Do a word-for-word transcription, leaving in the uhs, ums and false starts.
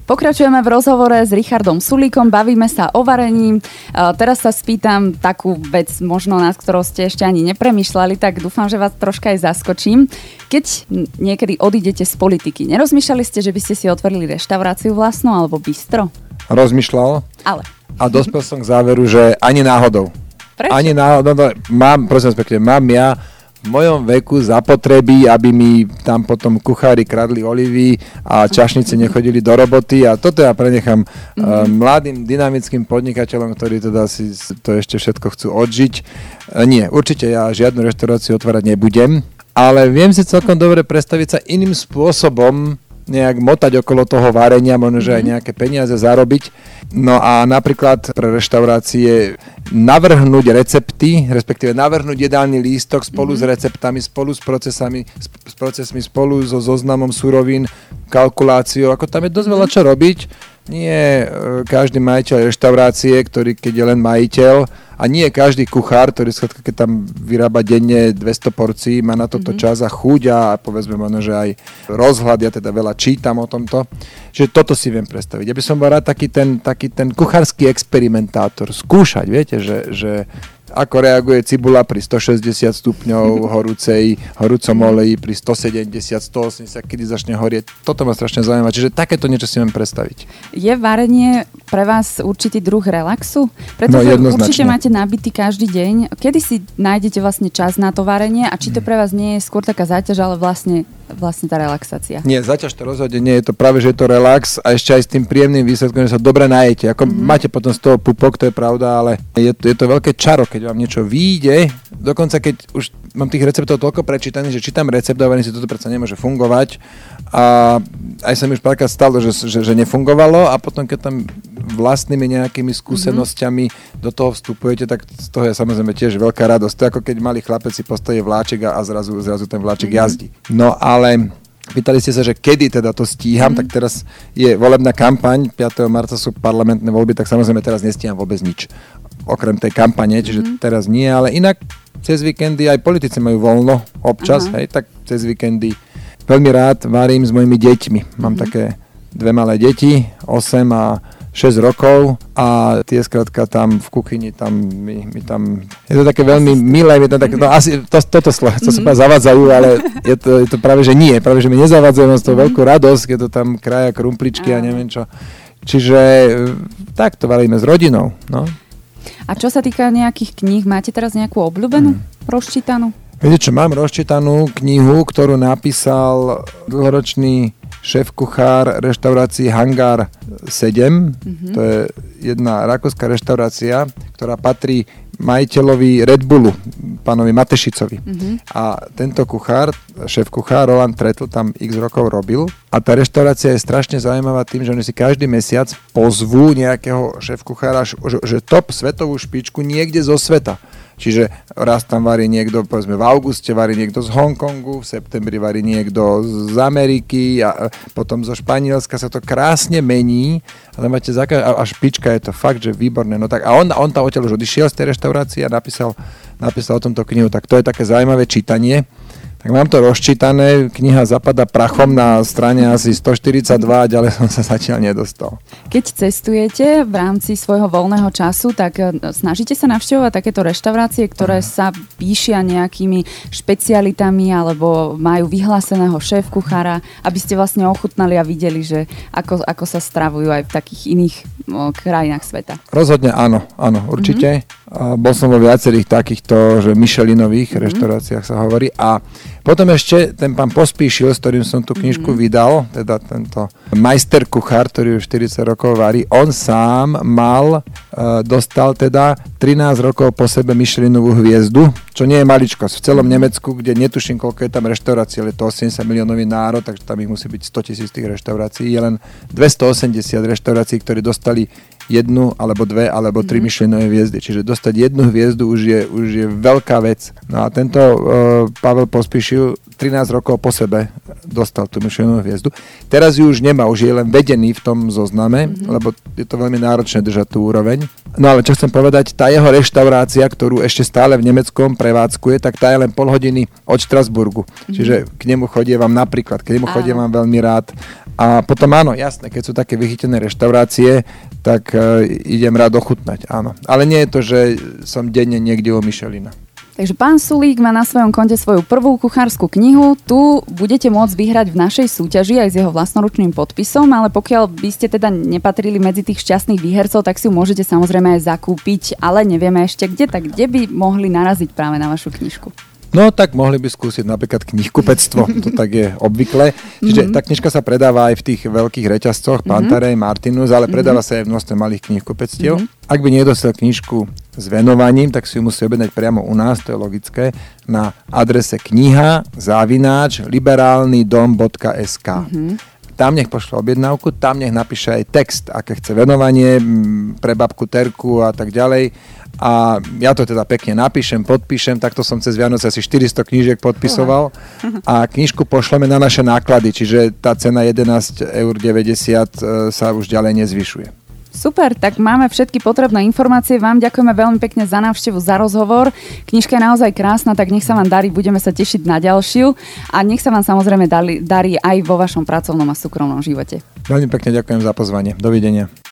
Pokračujeme v rozhovore s Richardom Sulíkom, bavíme sa o varení. Teraz sa spýtam takú vec, možno na ktorou ste ešte ani nepremýšľali, tak dúfam, že vás troška aj zaskočím. Keď niekedy odídete z politiky, nerozmýšľali ste, že by ste si otvorili reštauráciu vlastnú alebo bistro? Rozmýšľal. Ale. A dospel som k záveru, že ani náhodou. Prečo? Ani náhodou. No, mám, prosím vás pekne, mám ja v mojom veku zapotreby, aby mi tam potom kuchári kradli olivy a čašníci nechodili do roboty a toto ja prenechám mm-hmm. uh, mladým dynamickým podnikateľom, ktorí teda si to ešte všetko chcú odžiť. Uh, nie, určite ja žiadnu reštauráciu otvárať nebudem, ale viem si celkom dobre predstaviť sa iným spôsobom nejak motať okolo toho varenia, možno, že aj nejaké peniaze zarobiť. No a napríklad pre reštaurácie navrhnúť recepty, respektíve navrhnúť jedálny lístok spolu mm-hmm. s receptami, spolu s procesami, s, s procesmi, spolu so zoznamom surovín, kalkuláciou, ako tam je dosť veľa čo robiť. Nie každý majiteľ reštaurácie, ktorý keď je len majiteľ, a nie každý kuchár, ktorý keď tam vyrába denne dvesto porcií, má na toto mm-hmm. čas a chuť a povedzme možno, že aj rozhľad, ja teda veľa čítam o tomto. Čiže toto si viem predstaviť. Ja by som bol rád taký ten, taký ten kuchársky experimentátor. Skúšať, viete, že, že ako reaguje cibula pri stošesťdesiat stupňov horúcej, horúcom oleji, pri stosedemdesiat, stoosemdesiat, kedy začne horieť. Toto ma strašne zaujíma. Čiže takéto niečo si viem predstaviť. Je varenie pre vás určitý druh relaxu? Pretože no, určite máte nabitý každý deň. Kedy si nájdete vlastne čas na to varenie a či to pre vás nie je skôr taká záťaž, ale vlastne, vlastne tá relaxácia? Nie, záťaž to rozhodne nie. Je to práve, že je to relax a ešte aj s tým príjemným výsledkom, že sa dobre najete. Ako mm-hmm. máte potom z toho pupok, to je pravda, ale je to, je to veľké čaro, keď vám niečo vyjde. Dokonca keď už mám tých receptov toľko prečítaných, že čítam recept a si toto predsa nemôže fungovať. A aj sa mi už párkrát stalo, že, že, že nefungovalo a potom keď tam vlastnými nejakými skúsenosťami mm-hmm. do toho vstupujete, tak z toho je samozrejme tiež veľká radosť. To je ako keď malý chlapec si postaví vláčik a, a zrazu, zrazu ten vláčik mm-hmm. jazdí. No ale pýtali ste sa, že kedy teda to stíham, mm-hmm. tak teraz je volebná kampaň, piateho marca sú parlamentné voľby, tak samozrejme teraz nestíham vôbec nič. Okrem tej kampane, čiže mm-hmm. teraz nie, ale inak cez víkendy aj politici majú voľno občas, uh-huh. hej, tak cez víkendy veľmi rád varím s mojimi deťmi. Mám mm-hmm. také dve malé deti, osem a šesť rokov a tie skrátka tam v kuchyni, tam mi, mi tam, je to také veľmi milé, mi to také, no asi to, toto slovo, to sa mm-hmm. zavadzajú, ale je to, je to práve, že nie, práve, že mi nezavadzajú, mám z toho mm-hmm. veľkú radosť, keď to tam kraja krumpličky a neviem čo. Čiže tak to varíme s rodinou, no. A čo sa týka nejakých kníh, máte teraz nejakú obľúbenú, mm. rozčítanú? Viete čo, mám rozčítanú knihu, ktorú napísal dlhoročný šéf-kuchár reštaurácií Hangar sedem. Mm-hmm. To je jedna rakúska reštaurácia, ktorá patrí majiteľovi Red Bullu, pánovi Matešicovi. Mm-hmm. A tento kuchár, šéf-kuchár Roland Tretl tam x rokov robil. A tá reštaurácia je strašne zaujímavá tým, že oni si každý mesiac pozvú nejakého šéf-kuchára, že, že top svetovú špičku niekde zo sveta. Čiže raz tam varí niekto, povedzme v auguste varí niekto z Hongkongu, v septembri varí niekto z Ameriky a potom zo Španielska, sa to krásne mení a, máte zaka- a špička je to fakt, že výborné. No tak, a on, on tam odtiaľ už odišiel z tej reštaurácie a napísal, napísal o tomto knihu, tak to je také zaujímavé čítanie. Tak mám to rozčítané, kniha zapadá prachom na strane asi stoštyridsaťdva, ďalej som sa zatiaľ nedostal. Keď cestujete v rámci svojho voľného času, tak snažíte sa navštevovať takéto reštaurácie, ktoré sa píšia nejakými špecialitami alebo majú vyhláseného šéf-kuchára, aby ste vlastne ochutnali a videli, že ako, ako sa stravujú aj v takých iných o, krajinách sveta. Rozhodne áno, áno, určite. Mm-hmm. Bol som vo viacerých takýchto, že Michelinových mm-hmm. reštauráciách sa hovorí a potom ešte ten pán Pospíšil, s ktorým som tú knižku mm-hmm. vydal, teda tento majster kuchár, ktorý už štyridsať rokov varí, on sám mal, e, dostal teda trinásť rokov po sebe Michelinovú hviezdu, čo nie je maličkosť. V celom Nemecku, kde netuším, koľko je tam reštaurácií, ale je to osemdesiat miliónový národ, takže tam ich musí byť sto tisíc tých reštaurácií. Je len dvestoosemdesiat reštaurácií, ktorí dostali jednu, alebo dve, alebo tri mm. Michelinové hviezdy. Čiže dostať jednu hviezdu už je, už je veľká vec. No a tento uh, Pavel Pospíšil trinásť rokov po sebe dostal tú Michelinovú hviezdu. Teraz ju už nemá, už je len vedený v tom zozname, mm-hmm. lebo je to veľmi náročné držať tú úroveň. No ale čo chcem povedať, tá jeho reštaurácia, ktorú ešte stále v Nemeckom prevádzkuje, tak tá je len pol hodiny od Štrasburgu. Mm-hmm. Čiže k nemu chodievam napríklad, k nemu chodievam veľmi rád A potom áno, jasné, keď sú také vychytené reštaurácie, tak uh, idem rád ochutnať, áno. Ale nie je to, že som denne niekde u Michelina. Takže pán Sulík má na svojom konte svoju prvú kuchárskú knihu. Tu budete môcť vyhrať v našej súťaži aj s jeho vlastnoručným podpisom, ale pokiaľ by ste teda nepatrili medzi tých šťastných výhercov, tak si ju môžete samozrejme aj zakúpiť, ale nevieme ešte kde, tak kde by mohli naraziť práve na vašu knižku. No tak mohli by skúsiť napríklad knihkupectvo, to tak je obvykle. Čiže mm-hmm. tá knižka sa predáva aj v tých veľkých reťazcoch, Pantarej, Martinus, ale predáva mm-hmm. sa aj v množstve malých knihkupectiev. Mm-hmm. Ak by nedostal knižku s venovaním, tak si ju musí objednať priamo u nás, to je logické, na adrese kniha zavináč liberálny dom bodka es ká. Mm-hmm. Tam nech pošle objednávku, tam nech napíše aj text, aké chce venovanie pre babku Terku a tak ďalej. A ja to teda pekne napíšem, podpíšem, takto som cez Vianoce asi štyristo knížiek podpisoval a knižku pošleme na naše náklady, čiže tá cena jedenásť eur deväťdesiat sa už ďalej nezvyšuje. Super, tak máme všetky potrebné informácie. Vám ďakujeme veľmi pekne za návštevu, za rozhovor. Knižka je naozaj krásna, tak nech sa vám darí, budeme sa tešiť na ďalšiu a nech sa vám samozrejme darí, darí aj vo vašom pracovnom a súkromnom živote. Veľmi pekne ďakujem za pozvanie. Dovidenia.